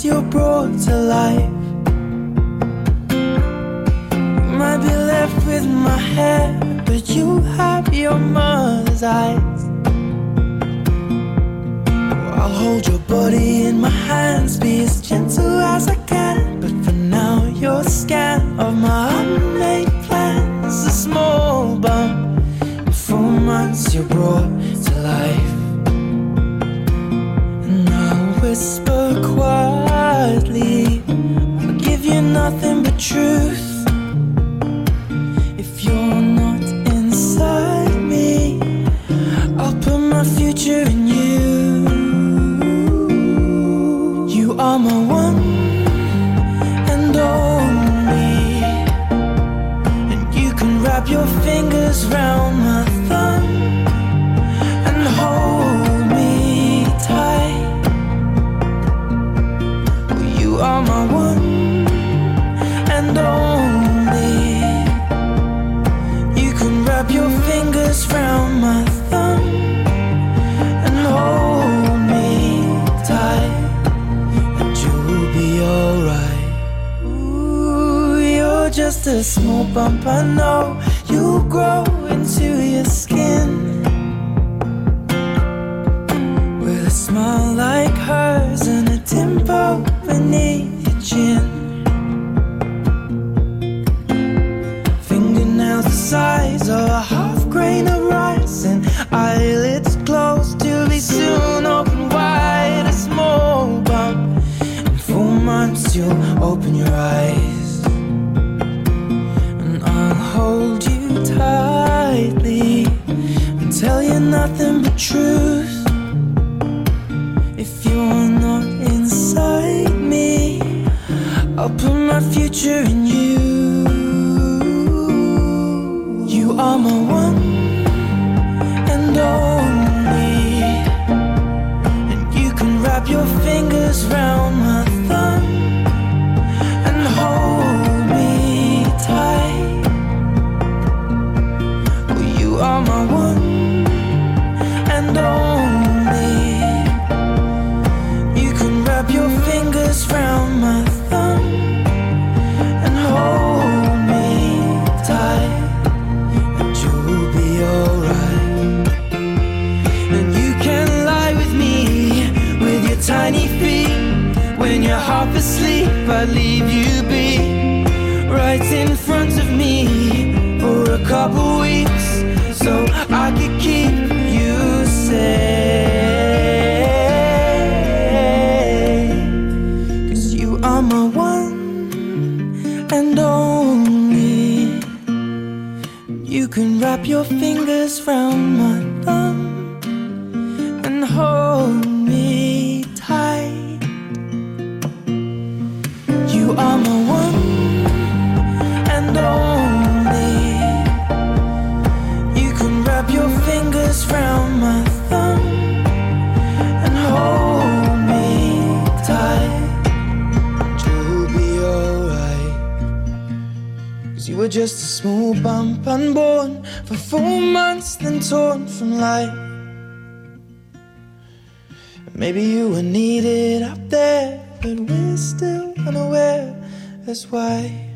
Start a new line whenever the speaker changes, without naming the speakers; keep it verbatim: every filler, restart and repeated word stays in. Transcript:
you're brought to life. You might be left with my hair, but you have your mother's eyes. I'll hold your body in my hands, be as gentle as I can. But for now, you're a scan of my unmade plans. A small bump, in four months you're brought to life. And I'll whisper quietly, I'll give you nothing but truth. If you're not inside me, I'll put my future in you. You are my one and only, and you can wrap your fingers round my thumb and hold me tight. You are my one and only, you can wrap your fingers round my thumb and hold me tight. Alright. Ooh, you're just a small bump, I know. You'll grow into your skin with a smile like hers and a dimple beneath your chin. Fingernails the size of a half grain of rice, and eyelids closed to be soon open wide. A small bump, months you'll open your eyes, and I'll hold you tightly and tell you nothing but truth. If you're not inside me, I'll put my future in you. You are my one and only, and you can wrap your fingers round my thumb and hold me tight. Oh, you are my one and only, you can wrap your fingers round my thumb and hold me tight, and you'll be alright. And you can lie with me with your tiny feet. When you're half asleep, I'd leave you be right in front of me for a couple weeks, so I could keep you safe. 'Cause you are my one and only, you can wrap your fingers round my thumb and hold me tight. You are my one and only, you can wrap your fingers round my thumb and hold me tight. You'll be alright. 'Cause you were just a small bump, unborn for four months, then torn from life. Maybe you were needed up there, but we're still unaware, that's why.